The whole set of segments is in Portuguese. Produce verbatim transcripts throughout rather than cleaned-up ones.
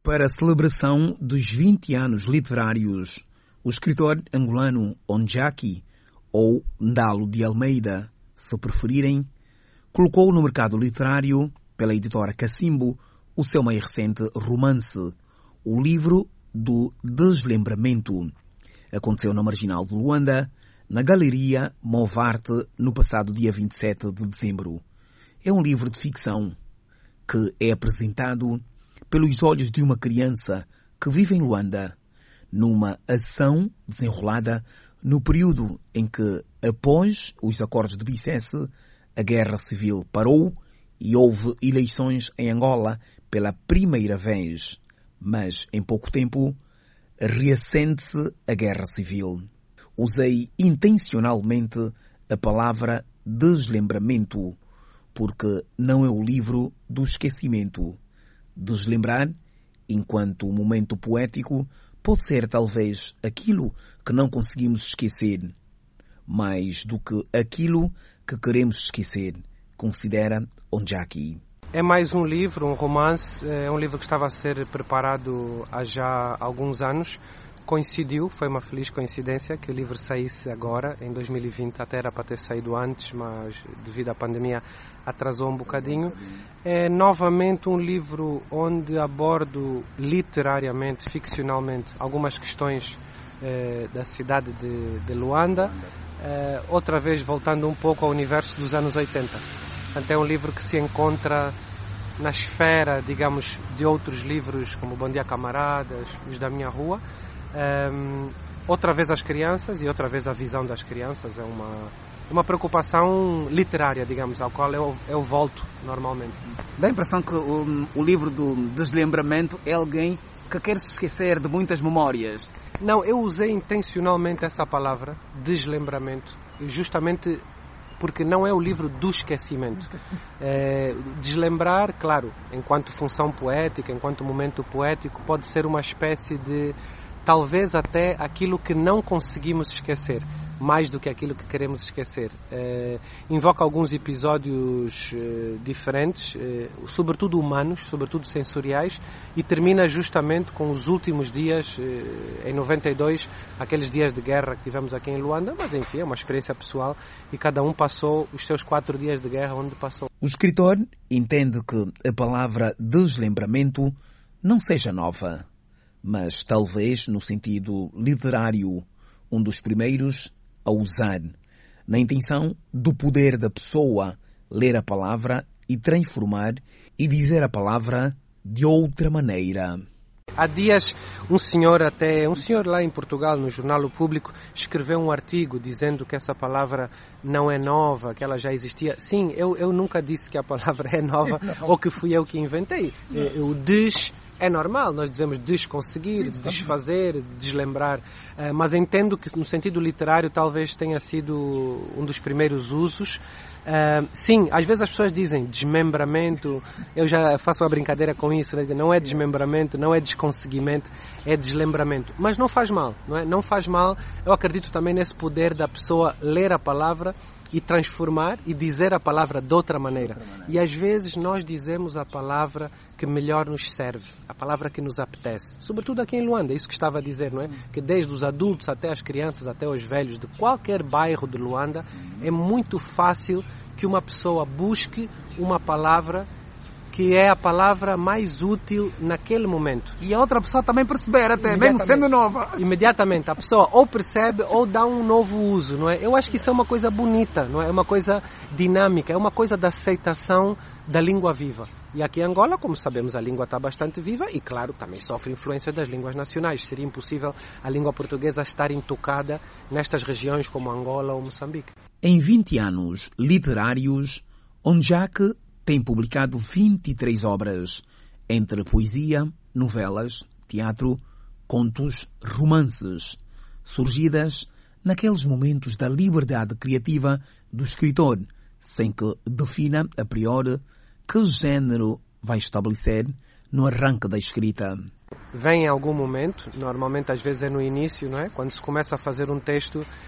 Para a celebração dos vinte anos literários, o escritor angolano Ondjaki, ou Ndalo de Almeida, se preferirem, colocou no mercado literário, pela editora Cacimbo, o seu mais recente romance, o livro do Deslembramento. Aconteceu na Marginal de Luanda, na Galeria Movarte, no passado dia vinte e sete de dezembro. É um livro de ficção que é apresentado pelos olhos de uma criança que vive em Luanda, numa ação desenrolada no período em que, após os acordos de Bicesse, a guerra civil parou e houve eleições em Angola pela primeira vez. Mas, em pouco tempo, reacende-se a guerra civil. Usei intencionalmente a palavra deslembramento, porque não é o livro do esquecimento. Deslembrar, enquanto momento poético, pode ser talvez aquilo que não conseguimos esquecer, mais do que aquilo que queremos esquecer, considera Ondjaki. É mais um livro, um romance, é um livro que estava a ser preparado há já alguns anos. Coincidiu, foi uma feliz coincidência que o livro saísse agora, em dois mil e vinte, até era para ter saído antes, mas devido à pandemia atrasou um bocadinho. É novamente um livro onde abordo literariamente, ficcionalmente, algumas questões eh, da cidade de, de Luanda, eh, outra vez voltando um pouco ao universo dos anos oitenta. Portanto, é um livro que se encontra na esfera, digamos, de outros livros como Bom Dia Camaradas, Os da Minha Rua. Um, outra vez as crianças e outra vez a visão das crianças. É uma, uma preocupação literária, digamos, ao qual eu, eu volto normalmente. Dá a impressão que o, o livro do Deslembramento é alguém que quer se esquecer de muitas memórias. Não, eu usei intencionalmente essa palavra, deslembramento, justamente porque não é o livro do esquecimento. É, deslembrar, claro, enquanto função poética, enquanto momento poético, pode ser uma espécie de, talvez até aquilo que não conseguimos esquecer, mais do que aquilo que queremos esquecer. É, invoca alguns episódios é, diferentes, é, sobretudo humanos, sobretudo sensoriais, e termina justamente com os últimos dias, é, em noventa e dois, aqueles dias de guerra que tivemos aqui em Luanda, mas enfim, é uma experiência pessoal e cada um passou os seus quatro dias de guerra onde passou. O escritor entende que a palavra deslembramento não seja nova, mas talvez no sentido literário, um dos primeiros a usar, na intenção do poder da pessoa ler a palavra e transformar e dizer a palavra de outra maneira. Há dias um senhor até, um senhor lá em Portugal, no Jornal O Público, escreveu um artigo dizendo que essa palavra não é nova, que ela já existia. Sim, eu, eu nunca disse que a palavra é nova ou que fui eu que inventei. O des é normal, nós dizemos desconseguir, desfazer, deslembrar, mas entendo que no sentido literário talvez tenha sido um dos primeiros usos. Uh, sim, às vezes as pessoas dizem desmembramento, eu já faço uma brincadeira com isso, né? Não é desmembramento, não é desconseguimento, é deslembramento, mas não faz mal, não é? Não faz mal. Eu acredito também nesse poder da pessoa ler a palavra e transformar e dizer a palavra de outra maneira. E às vezes nós dizemos a palavra que melhor nos serve, a palavra que nos apetece, sobretudo aqui em Luanda, é isso que estava a dizer, não é? Que desde os adultos até as crianças, até os velhos, de qualquer bairro de Luanda, é muito fácil que uma pessoa busque uma palavra que é a palavra mais útil naquele momento. E a outra pessoa também perceber, até mesmo sendo nova. Imediatamente, a pessoa ou percebe ou dá um novo uso, não é? Eu acho que isso é uma coisa bonita, não é? É uma coisa dinâmica, é uma coisa da aceitação da língua viva. E aqui em Angola, como sabemos, a língua está bastante viva e, claro, também sofre influência das línguas nacionais. Seria impossível a língua portuguesa estar intocada nestas regiões como Angola ou Moçambique. Em vinte anos literários, Ondjaki tem publicado vinte e três obras, entre poesia, novelas, teatro, contos, romances, surgidas naqueles momentos da liberdade criativa do escritor, sem que defina a priori que género vai estabelecer no arranque da escrita. Vem em algum momento, normalmente às vezes é no início, não é? Quando se começa a fazer um texto,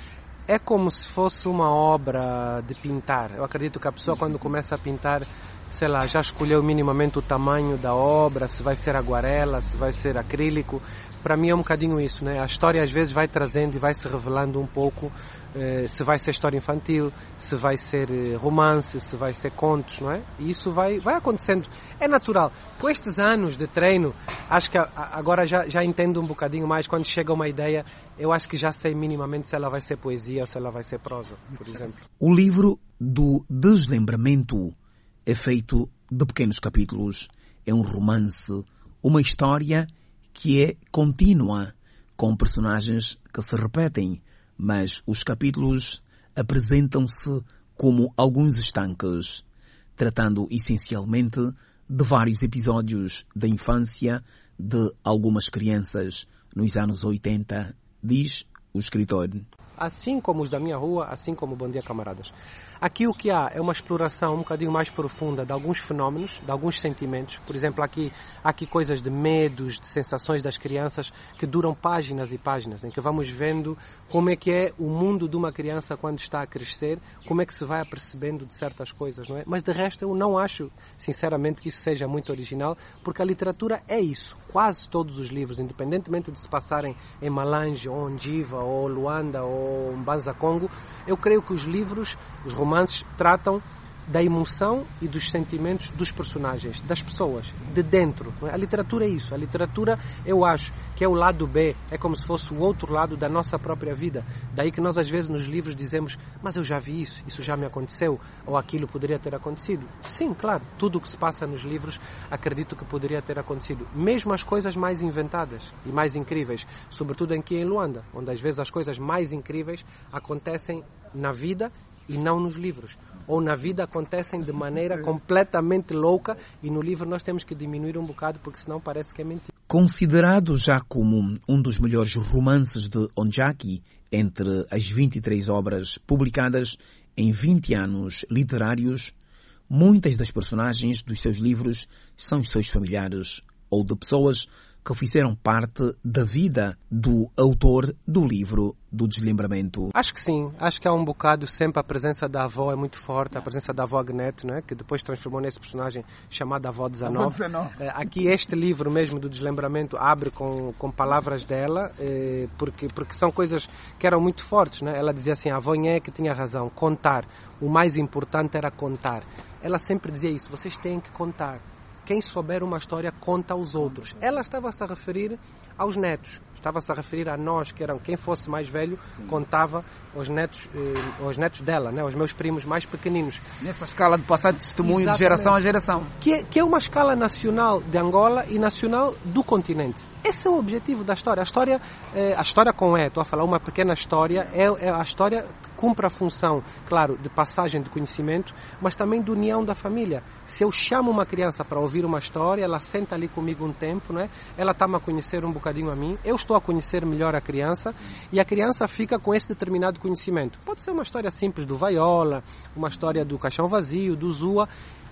é como se fosse uma obra de pintar. Eu acredito que a pessoa, quando começa a pintar, sei lá, já escolheu minimamente o tamanho da obra, se vai ser aguarela, se vai ser acrílico. Para mim é um bocadinho isso, né? A história às vezes vai trazendo e vai se revelando um pouco eh, se vai ser história infantil, se vai ser eh, romance, se vai ser contos, não é? E isso vai, vai acontecendo. É natural. Com estes anos de treino, acho que a, a, agora já, já entendo um bocadinho mais. Quando chega uma ideia, eu acho que já sei minimamente se ela vai ser poesia ou se ela vai ser prosa, por exemplo. O livro do Deslumbramento é feito de pequenos capítulos. É um romance, uma história que é contínua, com personagens que se repetem, mas os capítulos apresentam-se como alguns estanques, tratando essencialmente de vários episódios da infância de algumas crianças nos anos oitenta, diz o escritor. Assim como os da minha rua, assim como Bom Dia Camaradas. Aqui o que há é uma exploração um bocadinho mais profunda de alguns fenómenos, de alguns sentimentos. Por exemplo, aqui, há aqui coisas de medos, de sensações das crianças que duram páginas e páginas, em que vamos vendo como é que é o mundo de uma criança quando está a crescer, como é que se vai apercebendo de certas coisas, não é? Mas de resto eu não acho, sinceramente, que isso seja muito original, porque a literatura é isso. Quase todos os livros, independentemente de se passarem em Malange, ou Ondiva, ou Luanda, ou Mbanza Congo, eu creio que os livros, os romances, tratam da emoção e dos sentimentos dos personagens, das pessoas, de dentro. A literatura é isso. A literatura, eu acho, que é o lado B, é como se fosse o outro lado da nossa própria vida. Daí que nós, às vezes, nos livros dizemos, mas eu já vi isso, isso já me aconteceu, ou aquilo poderia ter acontecido. Sim, claro, tudo o que se passa nos livros, acredito que poderia ter acontecido. Mesmo as coisas mais inventadas e mais incríveis, sobretudo aqui em Luanda, onde às vezes as coisas mais incríveis acontecem na vida e não nos livros. Ou na vida acontecem de maneira completamente louca e no livro nós temos que diminuir um bocado porque senão parece que é mentira. Considerado já como um dos melhores romances de Onjaki, entre as vinte e três obras publicadas em vinte anos literários, muitas das personagens dos seus livros são os seus familiares ou de pessoas que fizeram parte da vida do autor do livro do Deslumbramento. Acho que sim, acho que há um bocado sempre a presença da avó é muito forte, a presença da avó Agnete, né, que depois transformou nesse personagem chamado Avó dezenove. Aqui este livro mesmo do Deslumbramento abre com, com palavras dela, eh, porque, porque são coisas que eram muito fortes, né? Ela dizia assim, a avó é que tinha razão, contar, o mais importante era contar. Ela sempre dizia isso, vocês têm que contar. Quem souber uma história, conta aos outros. Ela estava-se a referir aos netos. Estava-se a referir a nós, que eram quem fosse mais velho, sim, contava aos netos, eh, aos netos dela, né, aos meus primos mais pequeninos. Nessa escala de passar de testemunho, exatamente, de geração a geração. Que é, que é uma escala nacional de Angola e nacional do continente. Esse é o objetivo da história. A história, eh, a história com E, estou a falar uma pequena história, é, é a história que cumpre a função, claro, de passagem de conhecimento, mas também de união da família. Se eu chamo uma criança para ouvir uma história, ela senta ali comigo um tempo, né? Ela está-me a conhecer um bocadinho a mim, eu estou a conhecer melhor a criança e a criança fica com esse determinado conhecimento. Pode ser uma história simples do Vaiola, uma história do Caixão Vazio, do Zua,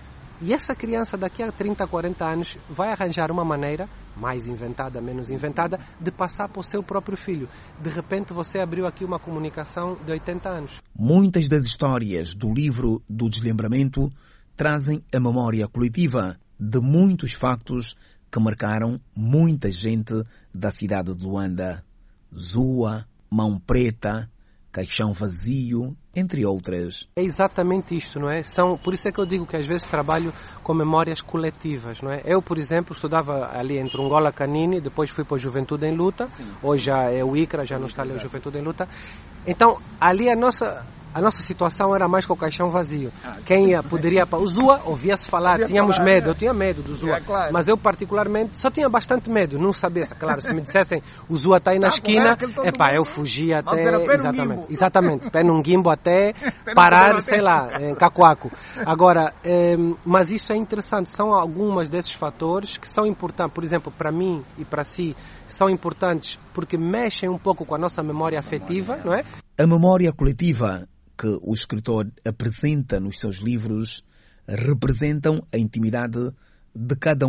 e essa criança daqui a trinta, quarenta anos vai arranjar uma maneira, mais inventada, menos inventada, de passar para o seu próprio filho. De repente você abriu aqui uma comunicação de oitenta anos. Muitas das histórias do livro do Deslumbramento trazem a memória coletiva de muitos factos que marcaram muita gente da cidade de Luanda. Zua, Mão Preta, Caixão Vazio, entre outras. É exatamente isto, não é? São, por isso é que eu digo que às vezes trabalho com memórias coletivas, não é? Eu, por exemplo, estudava ali entre Angola Canini, depois fui para a Juventude em Luta, sim, hoje já é o ICRA, já não está ali a Juventude em Luta. Então, ali a nossa... A nossa situação era mais com o Caixão Vazio. Ah, quem ia, poderia... O Zua, ouvia-se falar, ouvia tínhamos falar, medo, é. Eu tinha medo do Zua. É, claro. Mas eu, particularmente, só tinha bastante medo, não sabia. Claro, se me dissessem, o Zua está aí na ah, esquina, epá, eu fugia até... Exatamente, exatamente, pé num guimbo até parar, sei lá, em Cacoaco. Agora, eh, mas isso é interessante, são algumas desses fatores que são importantes, por exemplo, para mim e para si, são importantes porque mexem um pouco com a nossa memória afetiva, não é? A memória coletiva que o escritor apresenta nos seus livros representam a intimidade de cada um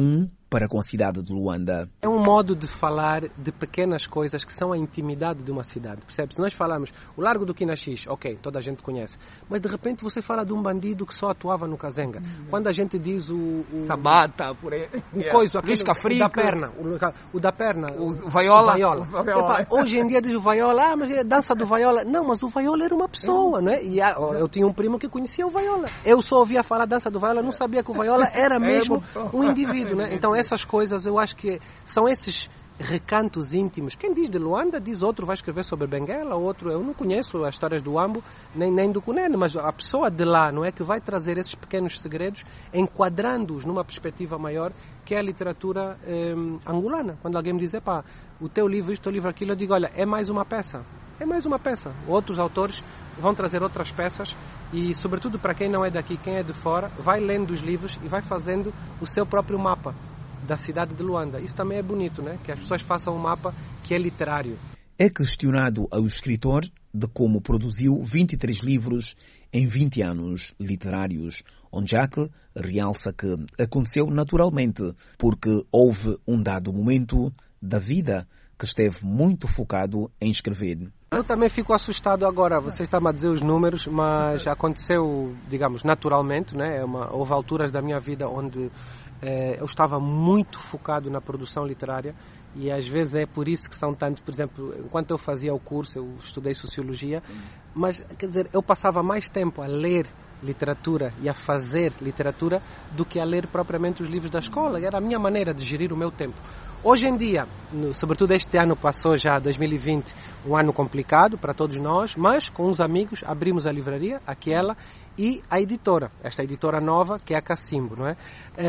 para com a cidade de Luanda. É um modo de falar de pequenas coisas que são a intimidade de uma cidade, percebe? Se nós falamos o Largo do Quinaxis, ok, toda a gente conhece, mas de repente você fala de um bandido que só atuava no Cazenga. Uhum. Quando a gente diz o... o Sabata, por aí. O yeah. coisa, aquele, o da perna, o, o da perna, o, o Vaiola. Vaiola. O Vaiola. Epa, hoje em dia diz o Vaiola, ah, mas é dança do Vaiola. Não, mas o Vaiola era uma pessoa, não é? E a, eu tinha um primo que conhecia o Vaiola. Eu só ouvia falar dança do Vaiola, não sabia que o Vaiola era mesmo um indivíduo, né? Então essas coisas eu acho que são esses recantos íntimos. Quem diz de Luanda, diz outro, vai escrever sobre Benguela, outro, eu não conheço as histórias do Ambo, nem, nem do Cunene, mas a pessoa de lá, não é, que vai trazer esses pequenos segredos, enquadrando-os numa perspectiva maior, que é a literatura eh, angolana. Quando alguém me diz, epá, o teu livro, isto, o teu livro, aquilo, eu digo, olha, é mais uma peça. É mais uma peça. Outros autores vão trazer outras peças e, sobretudo, para quem não é daqui, quem é de fora, vai lendo os livros e vai fazendo o seu próprio mapa da cidade de Luanda. Isso também é bonito, né? Que as pessoas façam um mapa que é literário. É questionado ao escritor de como produziu vinte e três livros em vinte anos literários. Onjaki realça que aconteceu naturalmente, porque houve um dado momento da vida que esteve muito focado em escrever. Eu também fico assustado agora, você está-me a dizer os números, mas aconteceu, digamos, naturalmente, né? Uma, houve alturas da minha vida onde eh, eu estava muito focado na produção literária e às vezes é por isso que são tantos, por exemplo, enquanto eu fazia o curso, eu estudei Sociologia, mas, quer dizer, eu passava mais tempo a ler literatura e a fazer literatura do que a ler propriamente os livros da escola. Era a minha maneira de gerir o meu tempo. Hoje em dia, no, sobretudo este ano passou já, dois mil e vinte, um ano complicado para todos nós, mas com uns amigos abrimos a livraria, aquela, e a editora, esta editora nova que é a Cacimbo, não é?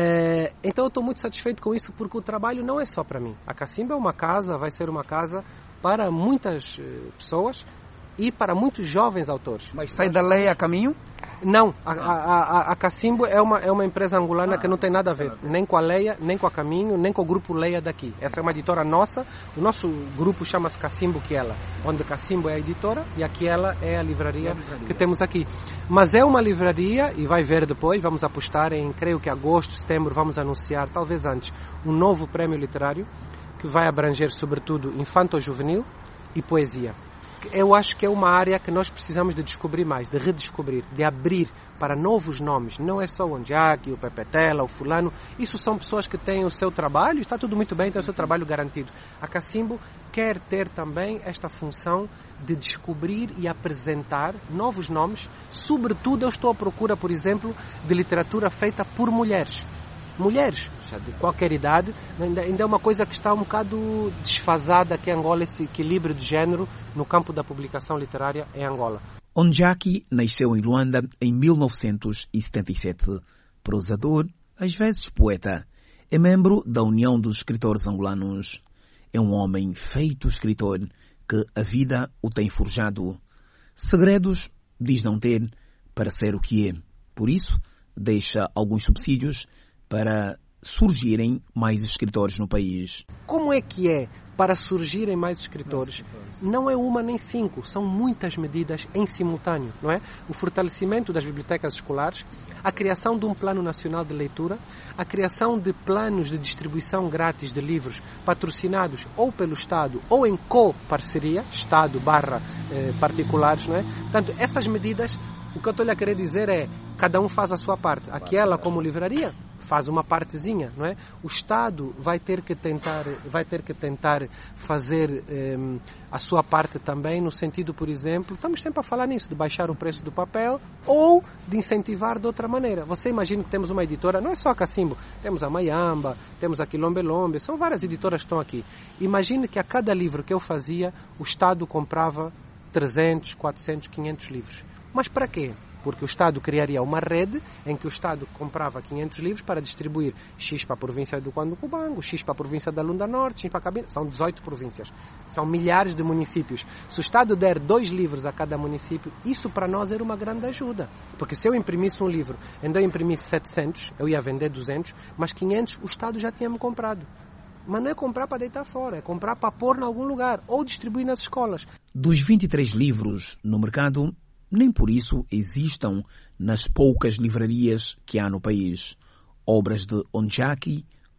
É então eu estou muito satisfeito com isso porque o trabalho não é só para mim. A Cacimbo é uma casa, vai ser uma casa para muitas pessoas e para muitos jovens autores. Mas sai da lei a caminho? Não, a, a, a, a Cacimbo é uma, é uma empresa angolana ah, que não tem nada a ver, nem com a Leia, nem com a Caminho, nem com o grupo Leia daqui. Essa é uma editora nossa, o nosso grupo chama-se Cacimbo Quiela, onde Cacimbo é a editora e a Quiela é a livraria, é a livraria que temos aqui. Mas é uma livraria, e vai ver depois, vamos apostar em, creio que agosto, setembro, vamos anunciar, talvez antes, um novo prémio literário, que vai abranger sobretudo infanto-juvenil e poesia. Eu acho que é uma área que nós precisamos de descobrir mais, de redescobrir, de abrir para novos nomes. Não é só o Onjaki, o Pepetela, o fulano. Isso são pessoas que têm o seu trabalho, está tudo muito bem, tem o seu trabalho garantido. A Cacimbo quer ter também esta função de descobrir e apresentar novos nomes. Sobretudo eu estou à procura, por exemplo, de literatura feita por mulheres. Mulheres, de qualquer idade, ainda, ainda é uma coisa que está um bocado desfasada aqui em Angola, esse equilíbrio de género no campo da publicação literária em Angola. Onjaki nasceu em Luanda em mil novecentos e setenta e sete. Prosador, às vezes poeta, é membro da União dos Escritores Angolanos. É um homem feito escritor que a vida o tem forjado. Segredos diz não ter para ser o que é. Por isso, deixa alguns subsídios para surgirem mais escritores no país. Como é que é para surgirem mais escritores? Não é uma nem cinco, são muitas medidas em simultâneo, não é? O fortalecimento das bibliotecas escolares, a criação de um plano nacional de leitura, a criação de planos de distribuição grátis de livros patrocinados ou pelo Estado ou em co-parceria, Estado barra eh, particulares, não é? Portanto, essas medidas, o que eu estou a querer dizer é, cada um faz a sua parte. Aquela como livraria faz uma partezinha, não é? O Estado vai ter que tentar, vai ter que tentar fazer eh, a sua parte também, no sentido, por exemplo, estamos sempre a falar nisso, de baixar o preço do papel ou de incentivar de outra maneira. Você imagina que temos uma editora, não é só a Cacimbo, temos a Mayamba, temos a Quilombelombe, são várias editoras que estão aqui. Imagine que a cada livro que eu fazia, o Estado comprava trezentos, quatrocentos, quinhentos livros. Mas para quê? Porque o Estado criaria uma rede em que o Estado comprava quinhentos livros para distribuir X para a província do Quando-Cubango, X para a província da Lunda Norte, X para a Cabinda. São dezoito províncias. São milhares de municípios. Se o Estado der dois livros a cada município, isso para nós era uma grande ajuda. Porque se eu imprimisse um livro, ainda eu imprimisse setecentos, eu ia vender duzentos, mas quinhentos o Estado já tinha-me comprado. Mas não é comprar para deitar fora, é comprar para pôr em algum lugar ou distribuir nas escolas. Dos vinte e três livros no mercado, nem por isso existam nas poucas livrarias que há no país obras de Onjaki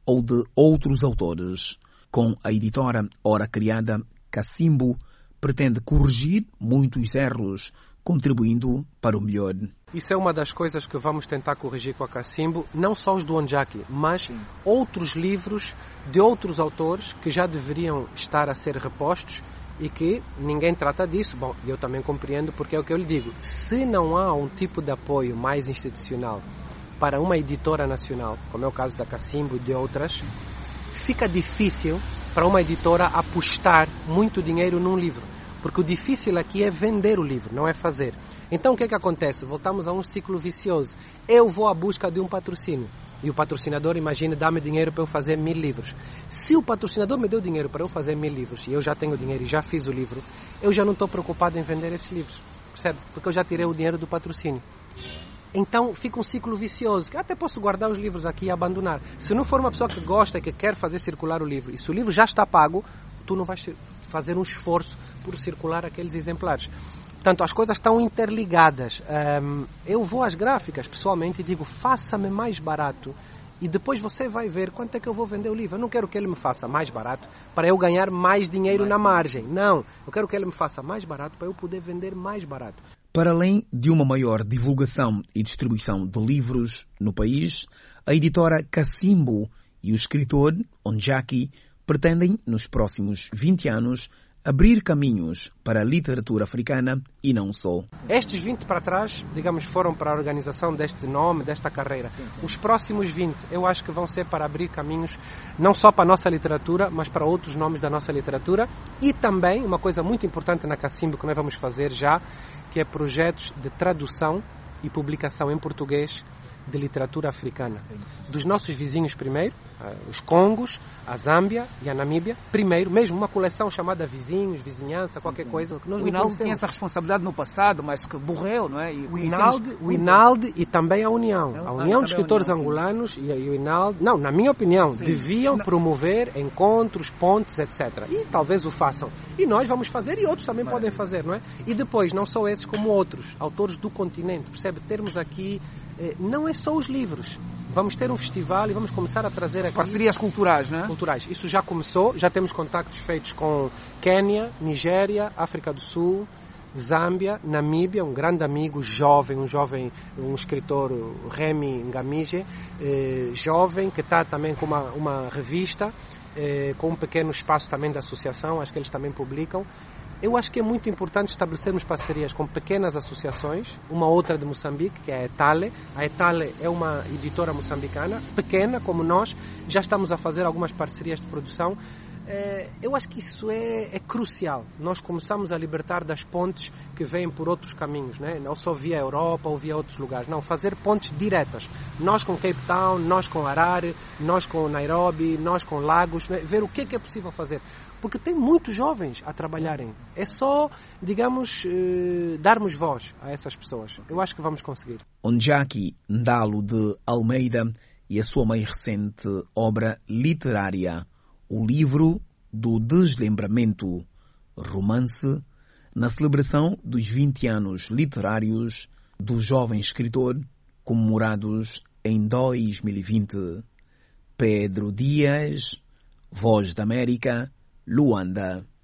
ou de outros autores. Com a editora ora criada, Cacimbo pretende corrigir muitos erros, contribuindo para o melhor. Isso é uma das coisas que vamos tentar corrigir com a Cacimbo, não só os do Onjaki, mas Sim. outros livros de outros autores que já deveriam estar a ser repostos e que ninguém trata disso. Bom, eu também compreendo, porque é o que eu lhe digo. Se não há um tipo de apoio mais institucional para uma editora nacional, como é o caso da Cacimbo e de outras, fica difícil para uma editora apostar muito dinheiro num livro. Porque o difícil aqui é vender o livro, não é fazer. Então o que é que acontece? Voltamos a um ciclo vicioso. Eu vou à busca de um patrocínio. E o patrocinador, imagina, dá-me dinheiro para eu fazer mil livros. Se o patrocinador me deu dinheiro para eu fazer mil livros, e eu já tenho dinheiro e já fiz o livro, eu já não estou preocupado em vender esses livros. Percebe? Porque eu já tirei o dinheiro do patrocínio. Então fica um ciclo vicioso, que até posso guardar os livros aqui e abandonar. Se não for uma pessoa que gosta e que quer fazer circular o livro, e se o livro já está pago, tu não vais fazer um esforço por circular aqueles exemplares. Portanto, as coisas estão interligadas. Um, eu vou às gráficas, pessoalmente, e digo, faça-me mais barato e depois você vai ver quanto é que eu vou vender o livro. Eu não quero que ele me faça mais barato para eu ganhar mais dinheiro mais na margem. Não, eu quero que ele me faça mais barato para eu poder vender mais barato. Para além de uma maior divulgação e distribuição de livros no país, a editora Cacimbo e o escritor Onjaki pretendem, nos próximos vinte anos, abrir caminhos para a literatura africana e não só. Estes vinte para trás, digamos, foram para a organização deste nome, desta carreira. Sim, sim. Os próximos vinte, eu acho que vão ser para abrir caminhos não só para a nossa literatura, mas para outros nomes da nossa literatura. E também, uma coisa muito importante na Cacimbo que nós vamos fazer já, que é projetos de tradução e publicação em português de literatura africana. Dos nossos vizinhos primeiro, os Congos, a Zâmbia e a Namíbia, primeiro, mesmo uma coleção chamada Vizinhos, Vizinhança, qualquer sim, coisa que nós o não Inalde tinha essa responsabilidade no passado, mas que morreu, não é? E o Inalde, o Inalde e também a União. A União ah, dos Escritores União, Angolanos sim. e o Inalde, não, na minha opinião, sim. deviam não. promover encontros, pontes, etcétera. E talvez o façam. E nós vamos fazer e outros também Maravilha. podem fazer, não é? E depois, não só esses como outros, autores do continente, percebe? Termos aqui não é só os livros. Vamos ter um festival e vamos começar a trazer aqui... Parcerias culturais, não é? Culturais. Isso já começou, já temos contactos feitos com Quênia, Nigéria, África do Sul, Zâmbia, Namíbia, um grande amigo, jovem, um jovem, um escritor, Remy Ngamije, eh, jovem, que está também com uma, uma revista, eh, com um pequeno espaço também da associação, acho que eles também publicam. Eu acho que é muito importante estabelecermos parcerias com pequenas associações, uma outra de Moçambique, que é a Etale. A Etale é uma editora moçambicana, pequena como nós, já estamos a fazer algumas parcerias de produção. Eu acho que isso é, é crucial. Nós começamos a libertar das pontes que vêm por outros caminhos, né? Não só via Europa ou via outros lugares. Não, fazer pontes diretas. Nós com Cape Town, nós com Harare, nós com Nairobi, nós com Lagos, né? Ver o que é que é possível fazer. Porque tem muitos jovens a trabalharem. É só, digamos, eh, darmos voz a essas pessoas. Eu acho que vamos conseguir. Onjaki Ndalo de Almeida e a sua mais recente obra literária, o livro do Deslembramento, romance, na celebração dos vinte anos literários do jovem escritor, comemorados em dois mil e vinte. Pedro Dias, Voz da América, Luanda.